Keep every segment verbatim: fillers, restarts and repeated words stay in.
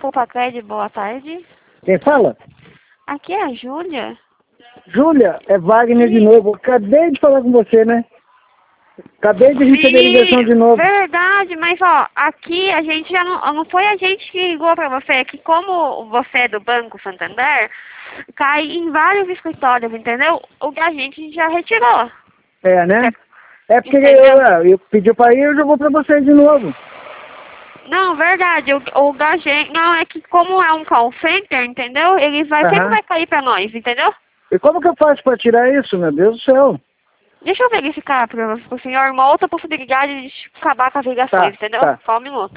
Poupa Crédito, boa tarde. Quem fala? Aqui é a Júlia. Júlia, é Wagner de novo. Acabei de falar com você, né? Acabei de receber a ligação de novo. Verdade, mas ó, aqui a gente já não, não foi a gente que ligou pra você, é que como você é do Banco Santander, cai em vários escritórios, entendeu? O da gente a gente já retirou. É, né? É porque Entendeu? eu, eu pedi pra ir, eu jogou pra você de novo. Não, verdade, o, o da gente, não, é que como é um call center, entendeu? Ele vai, sempre Aham. vai cair pra nós, entendeu? E como que eu faço pra tirar isso, meu Deus do céu? Deixa eu verificar para o senhor uma outra possibilidade de acabar com as ligações, Tá, entendeu? tá. Só um minuto.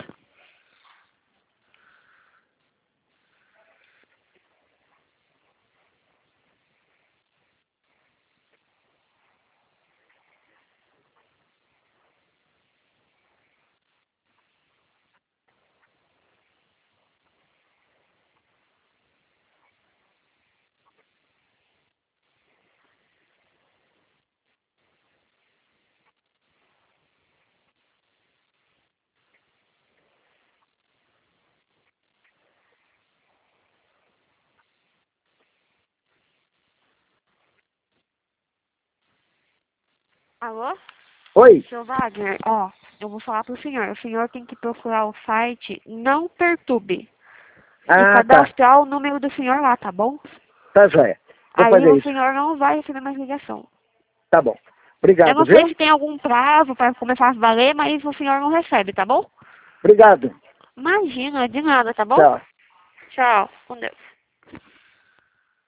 Alô? Oi? Seu Wagner, ó, eu vou falar pro senhor. O senhor tem que procurar o site Não Perturbe e Ah, tá. cadastrar o número do senhor lá, tá bom? Tá, joia. Vou Aí fazer o isso. senhor não vai receber mais ligação. Tá bom. Eu Obrigado, não sei viu? se tem algum prazo para começar a valer, mas o senhor não recebe, tá bom? Obrigado. Imagina, de nada, tá bom? Tchau. Tchau, com Deus.